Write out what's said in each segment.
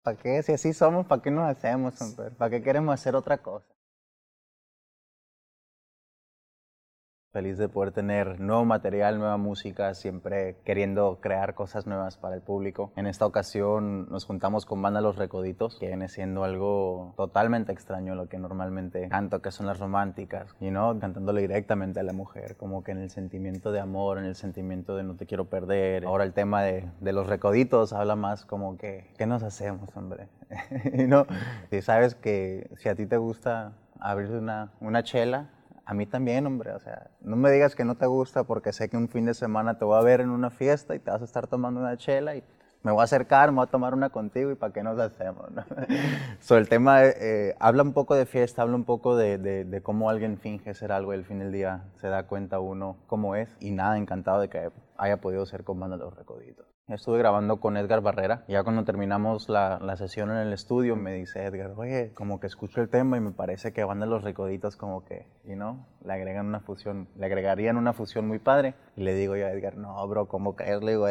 ¿Para qué? Si así somos, ¿para qué nos hacemos, hombre? ¿Para qué queremos hacer otra cosa? Feliz de poder tener nuevo material, nueva música, siempre queriendo crear cosas nuevas para el público. En esta ocasión nos juntamos con Banda Los Recoditos, que viene siendo algo totalmente extraño a lo que normalmente canto, que son las románticas, y no cantándole directamente a la mujer, como que en el sentimiento de amor, en el sentimiento de no te quiero perder. Ahora el tema de los recoditos habla más como que, ¿qué nos hacemos, hombre? Y no, si sabes que si a ti te gusta abrir una chela, a mí también, hombre, o sea, no me digas que no te gusta porque sé que un fin de semana te voy a ver en una fiesta y te vas a estar tomando una chela y me voy a acercar, me voy a tomar una contigo y para qué nos hacemos, ¿no? El tema habla un poco de fiesta, habla un poco de cómo alguien finge ser algo y al fin del día se da cuenta uno cómo es y nada, encantado de que haya podido ser con Banda Los Recoditos. Estuve grabando con Edgar Barrera. Ya cuando terminamos la sesión en el estudio, me dice Edgar, oye, como que escucho el tema y me parece que Banda Los Recoditos como que, le agregan una fusión, le agregarían una fusión muy padre. Y le digo yo a Edgar, no, bro, ¿cómo crees? Le digo,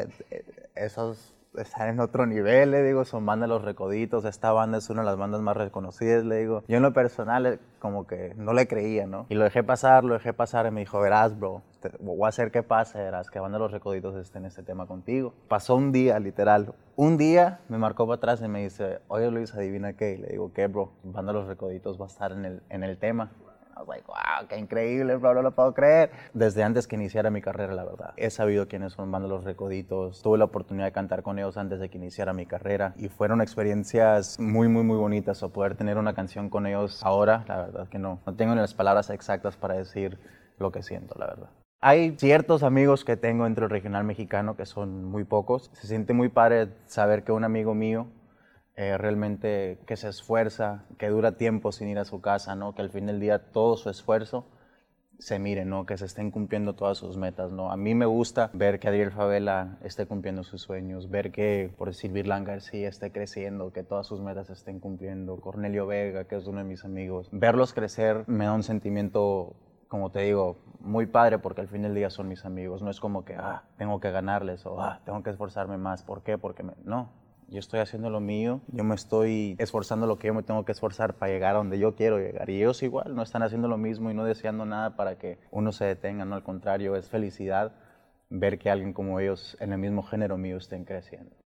esos están en otro nivel, le digo, son Banda Los Recoditos, esta banda es una de las bandas más reconocidas, le digo. Yo en lo personal como que no le creía, ¿no? Y lo dejé pasar y me dijo, verás, bro, voy a hacer que pase, verás, que Banda Los Recoditos esté en este tema contigo. Pasó un día, literal, un día me marcó para atrás y me dice, oye Luis, adivina qué, y le digo, ¿qué, bro? Banda Los Recoditos va a estar en el tema. I was like, wow, qué increíble, bro, no lo puedo creer. Desde antes que iniciara mi carrera, la verdad. He sabido quiénes son Banda Los Recoditos. Tuve la oportunidad de cantar con ellos antes de que iniciara mi carrera. Y fueron experiencias muy, muy, muy bonitas. O poder tener una canción con ellos ahora, la verdad que no. No tengo ni las palabras exactas para decir lo que siento, la verdad. Hay ciertos amigos que tengo dentro del regional mexicano que son muy pocos. Se siente muy padre saber que un amigo mío realmente que se esfuerza, que dura tiempo sin ir a su casa, ¿no? Que al fin del día todo su esfuerzo se mire, ¿no? Que se estén cumpliendo todas sus metas, ¿no? A mí me gusta ver que Adriel Favela esté cumpliendo sus sueños, ver que, por decir, Virlán García esté creciendo, que todas sus metas se estén cumpliendo, Cornelio Vega, que es uno de mis amigos. Verlos crecer me da un sentimiento, como te digo, muy padre porque al fin del día son mis amigos. No es como que, tengo que ganarles o, tengo que esforzarme más. ¿Por qué? Porque no. Yo estoy haciendo lo mío, yo me estoy esforzando lo que yo me tengo que esforzar para llegar a donde yo quiero llegar. Y ellos igual no están haciendo lo mismo y no deseando nada para que uno se detenga, no, al contrario, es felicidad ver que alguien como ellos en el mismo género mío estén creciendo.